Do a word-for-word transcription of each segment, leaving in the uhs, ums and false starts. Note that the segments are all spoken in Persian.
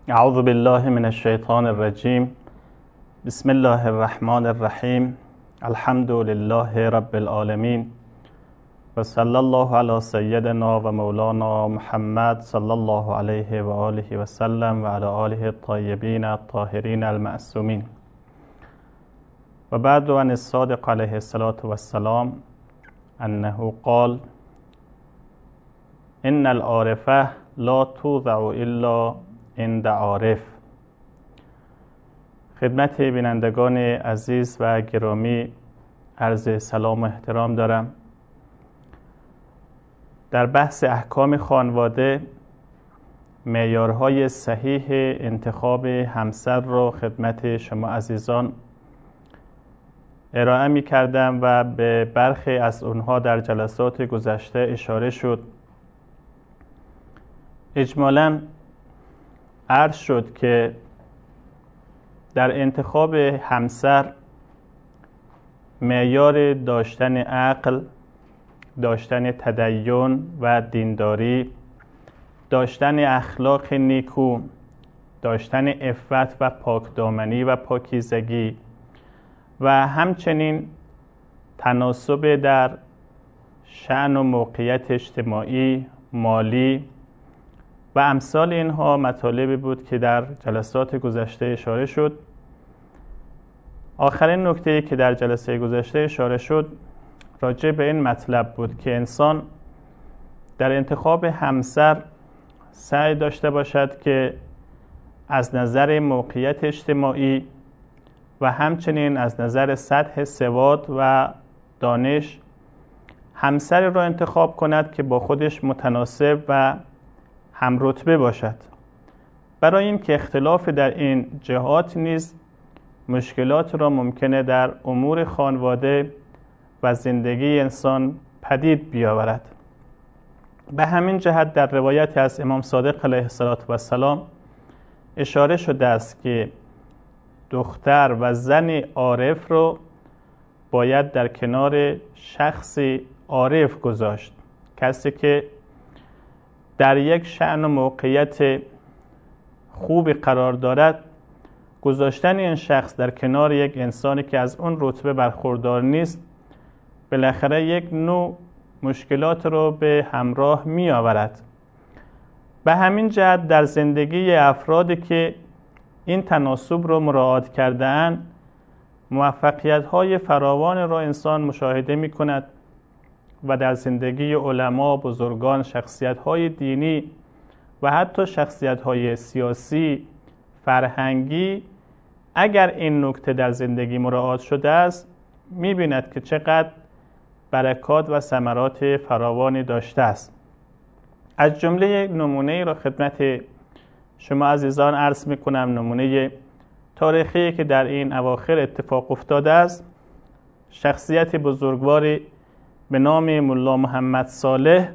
اعوذ بالله من الشیطان الرجیم. بسم الله الرحمن الرحیم. الحمد لله رب العالمین و صلی الله علی سیدنا و مولانا محمد صلی الله علیه و آله و سلم و علی آله الطیبین الطاهرین المعصومین. و بعد عن الصادق علیه الصلاة والسلام انه قال ان العارفه لا توضع الا عند عارف. خدمت بینندگان عزیز و گرامی عرض سلام و احترام دارم. در بحث احکام خانواده معیارهای صحیح انتخاب همسر را خدمت شما عزیزان ارائه می کردم و به برخی از اونها در جلسات گذشته اشاره شد. اجمالاً عرض شد که در انتخاب همسر معیار داشتن عقل، داشتن تدین و دینداری، داشتن اخلاق نیکو، داشتن عفت و پاکدامنی و پاکیزگی و همچنین تناسب در شأن و موقعیت اجتماعی، مالی و امثال اینها مطالبی بود که در جلسات گذشته اشاره شد. آخرین نکته‌ای که در جلسه گذشته اشاره شد راجع به این مطلب بود که انسان در انتخاب همسر سعی داشته باشد که از نظر موقعیت اجتماعی و همچنین از نظر سطح سواد و دانش همسری را انتخاب کند که با خودش متناسب و هم رتبه باشد. برای این که اختلاف در این جهات نیز مشکلات را ممکنه در امور خانواده و زندگی انسان پدید بیاورد. به همین جهت در روایت از امام صادق علیه السلام اشاره شده است که دختر و زن عارف رو باید در کنار شخصی عارف گذاشت، کسی که در یک شأن و موقعیت خوبی قرار دارد. گذاشتن این شخص در کنار یک انسانی که از اون رتبه برخوردار نیست بالاخره یک نوع مشکلات رو به همراه می آورد. به همین جهت در زندگی افرادی که این تناسب رو مراعات کرده‌اند موفقیت‌های فراوان را انسان مشاهده می کند و در زندگی علما، بزرگان، شخصیت‌های دینی و حتی شخصیت‌های سیاسی، فرهنگی اگر این نکته در زندگی مراعات شده است می‌بیند که چقدر برکات و ثمرات فراوانی داشته است. از جمله یک نمونه را خدمت شما عزیزان عرض می‌کنم، نمونه تاریخی که در این اواخر اتفاق افتاده است. شخصیت بزرگواری به نام ملا محمد صالح،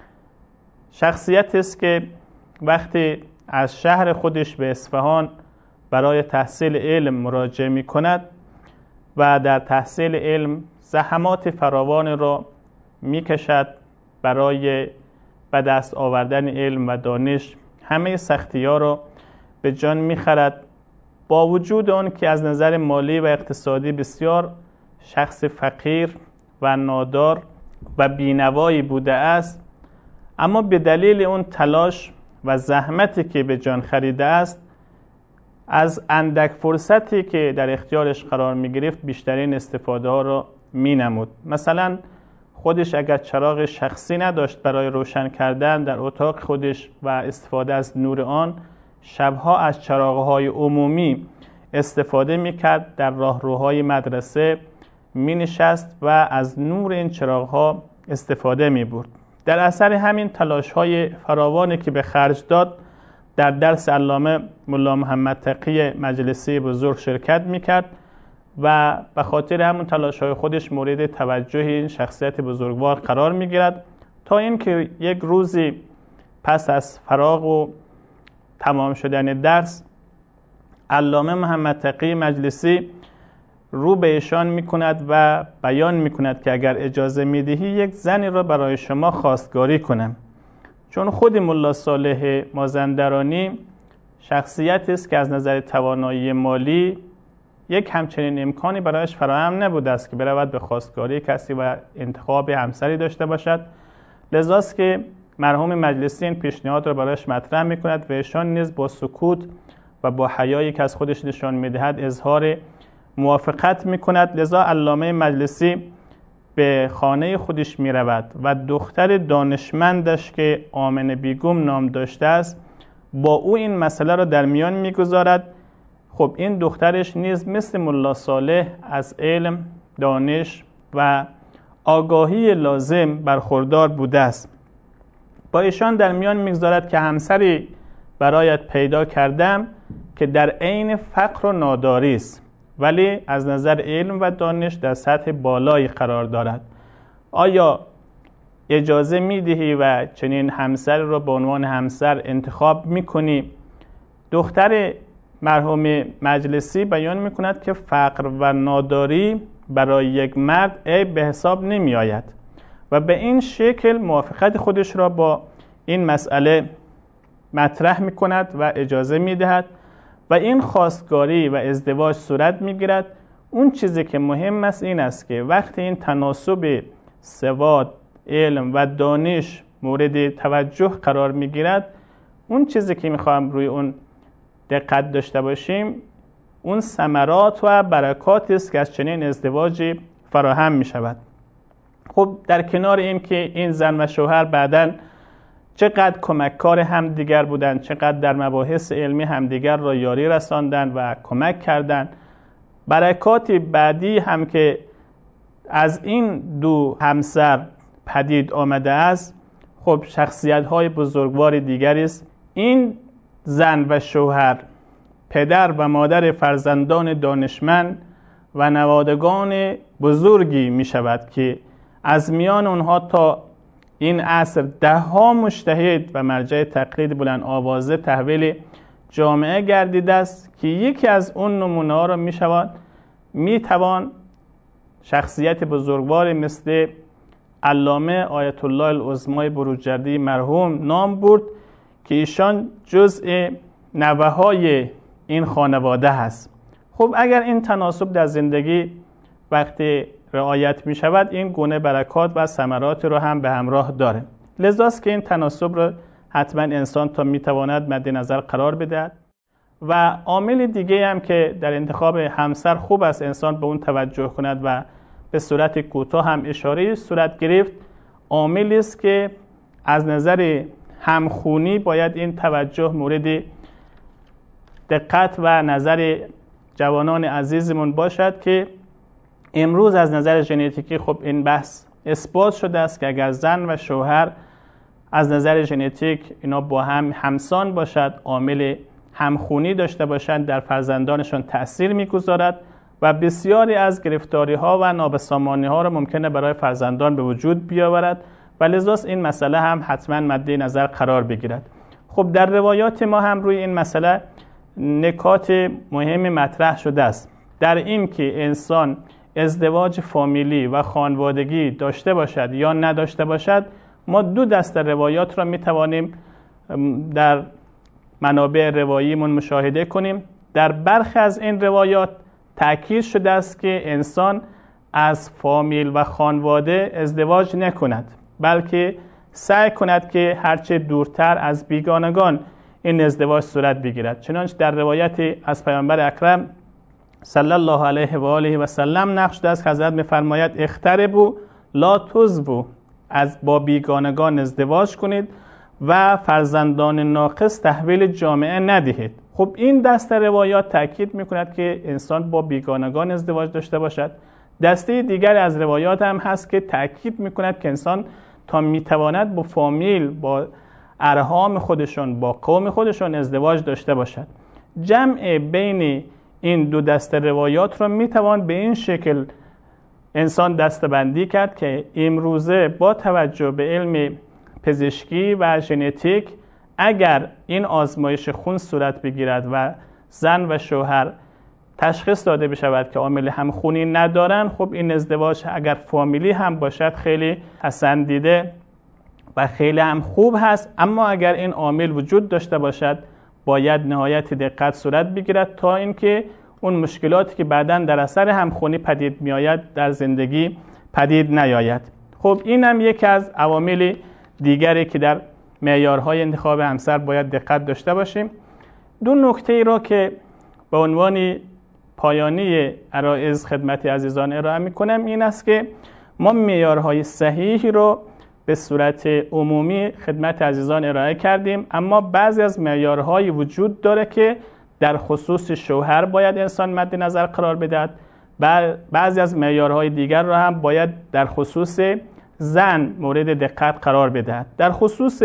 شخصیت است که وقتی از شهر خودش به اصفهان برای تحصیل علم مراجعه می کند و در تحصیل علم زحمات فراوان را می کشد برای به دست آوردن علم و دانش، همه سختی ها را به جان می خرد، با وجود آن که از نظر مالی و اقتصادی بسیار شخص فقیر و نادار و بینوایی بوده است، اما به دلیل اون تلاش و زحمتی که به جان خریده است از اندک فرصتی که در اختیارش قرار می گرفت بیشترین استفاده ها را می نمود. مثلا خودش اگر چراغ شخصی نداشت برای روشن کردن در اتاق خودش و استفاده از نور آن، شبها از چراغ‌های عمومی استفاده می کرد، در راهروهای مدرسه می نشست و از نور این چراغ‌ها استفاده می برد. در اثر همین تلاش‌های فراوانی که به خرج داد در درس علامه ملا محمد تقی مجلسی بزرگ شرکت می کرد و به خاطر همون تلاش‌های خودش مورد توجه این شخصیت بزرگوار قرار می گیرد، تا اینکه یک روزی پس از فراغ و تمام شدن درس علامه محمد تقی مجلسی رو به ایشان می کند و بیان می کند که اگر اجازه می دهی یک زنی را برای شما خواستگاری کنم. چون خود ملا صالح مازندرانی شخصیتی است که از نظر توانایی مالی یک همچنین امکانی برایش فراهم نبوده است که برود به خواستگاری کسی و انتخاب همسری داشته باشد. لذاست که مرحوم مجلسی این پیشنهاد را برایش مطرح می‌کند و ایشان نیز با سکوت و با حیایی که از خودش نشان می‌دهد اظهار موافقت می‌کند. لذا علامه مجلسی به خانه خودش می‌رود و دختر دانشمندش که آمنه بیگم نام داشته است با او این مسئله را در میان می‌گذارد. خب این دخترش نیز مثل ملا صالح از علم، دانش و آگاهی لازم برخوردار بوده است. با ایشان در میان می‌گذارد که همسری برایت پیدا کردم که در عین فقر و ناداری است ولی از نظر علم و دانش در سطح بالایی قرار دارد. آیا اجازه می‌دهی و چنین همسر را به عنوان همسر انتخاب می‌کنی؟ دختر مرحوم مجلسی بیان می‌کند که فقر و ناداری برای یک مرد عیب به حساب نمی‌آید و به این شکل موافقت خودش را با این مسئله مطرح می‌کند و اجازه می‌دهد و این خواستگاری و ازدواج صورت می‌گیرد. اون چیزی که مهم است این است که وقتی این تناسب سواد، علم و دانش مورد توجه قرار می‌گیرد، اون چیزی که می‌خوام روی اون دقت داشته باشیم اون ثمرات و برکاتی است که از چنین ازدواجی فراهم می‌شود. خب در کنار این که این زن و شوهر بعداً چقدر کمککار همدیگر بودند، چقدر در مباحث علمی همدیگر را یاری رساندند و کمک کردند، برکاتی بعدی هم که از این دو همسر پدید آمده است خب شخصیت‌های بزرگوار دیگری است. این زن و شوهر پدر و مادر فرزندان دانشمند و نوادگان بزرگی می شود که از میان اونها تا این عصر ده ها مجتهد و مرجع تقلید بلند آوازه تحویل جامعه گردیده است که یکی از اون نمونه ها را می شود می توان شخصیت بزرگوار مثل علامه آیت الله العظمای بروجردی مرحوم نام برد که ایشان جزء نوه های این خانواده هست. خب اگر این تناسب در زندگی وقتی رعایت می شود این گونه برکات و ثمرات رو هم به همراه داره. لذاست که این تناسب رو حتما انسان تا می تواند مد نظر قرار بدهد. و عامل دیگه هم که در انتخاب همسر خوب است انسان به اون توجه کند و به صورت کوتاه هم اشاره صورت گرفت، عاملی است که از نظر همخونی باید این توجه مورد دقت و نظر جوانان عزیزمون باشد که امروز از نظر ژنتیکی خب این بحث اثبات شده است که اگر زن و شوهر از نظر ژنتیک اینا با هم همسان باشد، عامل همخونی داشته باشند، در فرزندانشان تأثیر می‌گذارد و بسیاری از گرفتاری‌ها و نابسامانی‌ها را ممکنه برای فرزندان به وجود بیاورد و لذاست این مسئله هم حتما مد نظر قرار بگیرد. خب در روایات ما هم روی این مسئله نکات مهم مطرح شده است، در این که انسان ازدواج فامیلی و خانوادگی داشته باشد یا نداشته باشد. ما دو دسته روایات را می توانیم در منابع رواییمون مشاهده کنیم. در برخی از این روایات تأکید شده است که انسان از فامیل و خانواده ازدواج نکند، بلکه سعی کند که هرچه دورتر از بیگانگان این ازدواج صورت بگیرد. چنانچه در روایت از پیامبر اکرم صلی الله علیه و آله و سلم نقش داشت که حضرت می‌فرماید اختربوا لا تزووا، از با بیگانگان ازدواج کنید و فرزندان ناقص تحویل جامعه ندهید. خب این دسته روایات تاکید می‌کند که انسان با بیگانگان ازدواج داشته باشد. دسته دیگر از روایات هم هست که تاکید می‌کند که انسان تا می‌تواند با فامیل، با ارحام خودشون، با قوم خودشون ازدواج داشته باشد. جمع بین این دو دسته روایات را میتوان به این شکل انسان دسته‌بندی کرد که امروزه با توجه به علم پزشکی و ژنتیک اگر این آزمایش خون صورت بگیرد و زن و شوهر تشخیص داده بشود که عامل همخونی ندارن، خب این ازدواج اگر فامیلی هم باشد خیلی پسندیده و خیلی هم خوب هست. اما اگر این عامل وجود داشته باشد، باید نهایت دقت صورت بگیرد تا اینکه اون مشکلاتی که بعداً در اثر همخوانی پدید میآید در زندگی پدید نیاید. خب این هم یکی از عوامل دیگری که در معیارهای انتخاب همسر باید دقت داشته باشیم. دو نکته ای را که به عنوان پایانی عرایض خدمت عزیزان ارائه میکنم این است که ما معیارهای صحیحی رو به صورت عمومی خدمت عزیزان ارائه کردیم، اما بعضی از معیارهای وجود داره که در خصوص شوهر باید انسان مد نظر قرار بدهد، بعضی از معیارهای دیگر را هم باید در خصوص زن مورد دقت قرار بدهد. در خصوص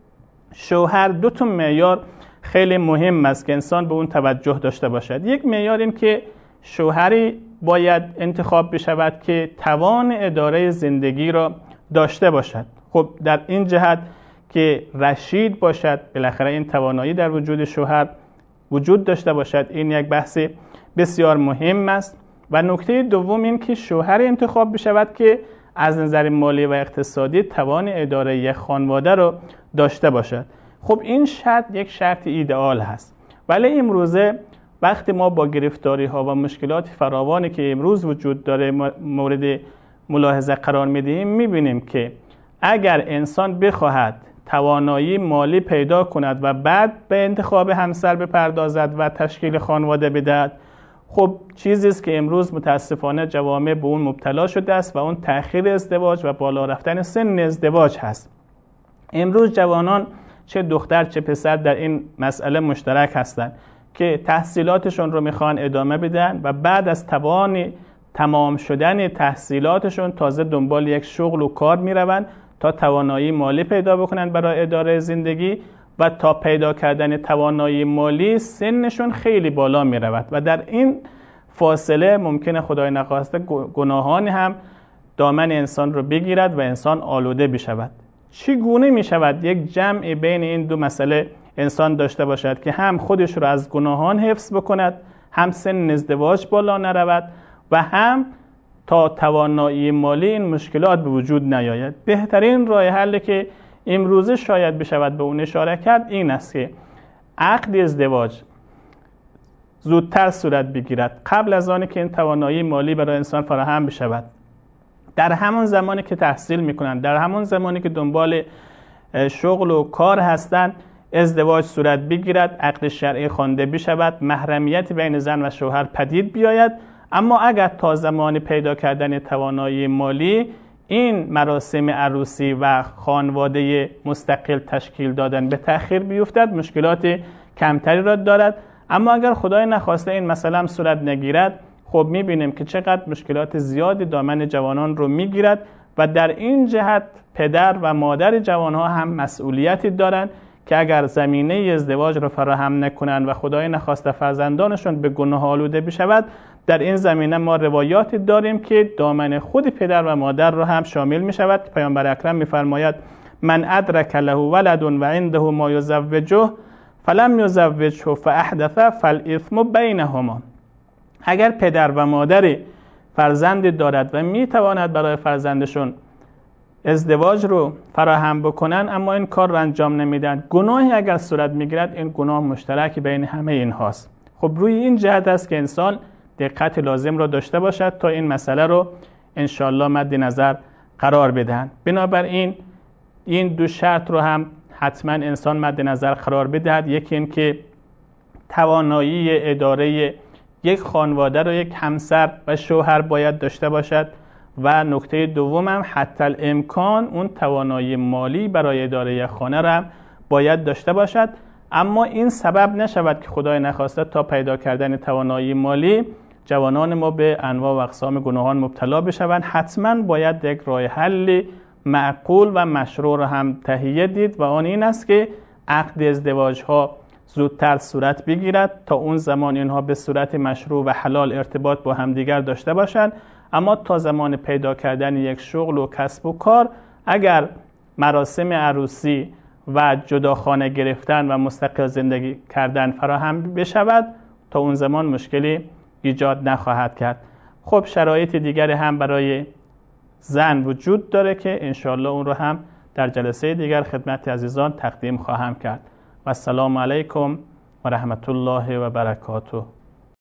شوهر دو تا معیار خیلی مهم است که انسان به اون توجه داشته باشد. یک معیار این که شوهری باید انتخاب بشود که توان اداره زندگی را داشته باشد. خب در این جهت که رشید باشد، بالاخره این توانایی در وجود شوهر وجود داشته باشد، این یک بحث بسیار مهم است. و نکته دوم این که شوهر انتخاب بشود که از نظر مالی و اقتصادی توان اداره یک خانواده رو داشته باشد. خب این شرط یک شرط ایدئال هست، ولی امروزه وقتی ما با گرفتاری ها و مشکلات فراوانی که امروز وجود داره مورد ملاحظه قرار میدیم، میبینیم که اگر انسان بخواهد توانایی مالی پیدا کند و بعد به انتخاب همسر بپردازد و تشکیل خانواده بدهد، خب چیزی است که امروز متاسفانه جوامع به اون مبتلا شده است و اون تأخیر ازدواج و بالا رفتن سن ازدواج هست. امروز جوانان چه دختر چه پسر در این مسئله مشترک هستند که تحصیلاتشون رو میخوان ادامه بدن و بعد از توان تمام شدن تحصیلاتشون تازه دنبال یک شغل و کار میروند تا توانایی مالی پیدا بکنن برای اداره زندگی، و تا پیدا کردن توانایی مالی سنشون خیلی بالا می رود و در این فاصله ممکنه خدای نخواسته گناهانی هم دامن انسان رو بگیرد و انسان آلوده بشود. چگونه می شود یک جمع بین این دو مسئله انسان داشته باشد که هم خودش رو از گناهان حفظ بکند، هم سن ازدواج بالا نرود و هم تا توانایی مالی این مشکلات به وجود نیاید؟ بهترین راه حلی که امروزه شاید بشود به اون اشاره کرد این است که عقد ازدواج زودتر صورت بگیرد، قبل از آنی که این توانایی مالی برای انسان فراهم بشود. در همون زمانی که تحصیل میکنند، در همون زمانی که دنبال شغل و کار هستند، ازدواج صورت بگیرد، عقد شرعی خوانده بشود، محرمیت بین زن و شوهر پدید بیاید. اما اگر تا زمان پیدا کردن توانایی مالی این مراسم عروسی و خانواده مستقل تشکیل دادن به تأخیر بیفتد، مشکلات کمتری را دارد. اما اگر خدای نخواسته این مسئله هم صورت نگیرد، خب میبینیم که چقدر مشکلات زیادی دامن جوانان رو میگیرد و در این جهت پدر و مادر جوانها هم مسئولیتی دارند که اگر زمینه ازدواج رو فراهم نکنند و خدای نخواسته فرزندانشون به گناه آلوده بشود، در این زمینه ما روایاتی داریم که دامن خود پدر و مادر رو هم شامل می شود. پیامبر اکرم می فرماید من ادرک له ولد و عنده ما یزوجه فلم یزوجه فاحدث فالاثم بینهما. اگر پدر و مادر فرزند دارد و می تواند برای فرزندشون ازدواج رو فراهم بکنن اما این کار رو انجام نمیدن، گناهی اگر صورت میگیرد این گناه مشترک بین همه اینهاست. خب روی این جهت است که انسان دقت لازم را داشته باشد تا این مسئله رو انشالله مد نظر قرار بدهند. بنابراین این دو شرط رو هم حتما انسان مد نظر قرار بدهد. یکی این که توانایی اداره یک خانواده رو یک همسر و شوهر باید داشته باشد و نکته دوم هم حتی الامکان اون توانایی مالی برای اداره یک خانه را باید داشته باشد. اما این سبب نشود که خدای نخواسته تا پیدا کردن توانایی مالی جوانان ما به انواع و اقسام گناهان مبتلا بشوند. حتما باید یک راه حل معقول و مشروع را هم تهیه دید و آن این است که عقد ازدواج ها زودتر صورت بگیرد تا اون زمان اینها به صورت مشروع و حلال ارتباط با همدیگر داشته باشند. اما تا زمان پیدا کردن یک شغل و کسب و کار، اگر مراسم عروسی و جداخانه گرفتن و مستقل زندگی کردن فراهم بشود، تا اون زمان مشکلی ایجاد نخواهد کرد. خب شرایط دیگر هم برای زن وجود داره که انشالله اون رو هم در جلسه دیگر خدمت عزیزان تقدیم خواهم کرد. و السلام علیکم و رحمت الله و برکاته.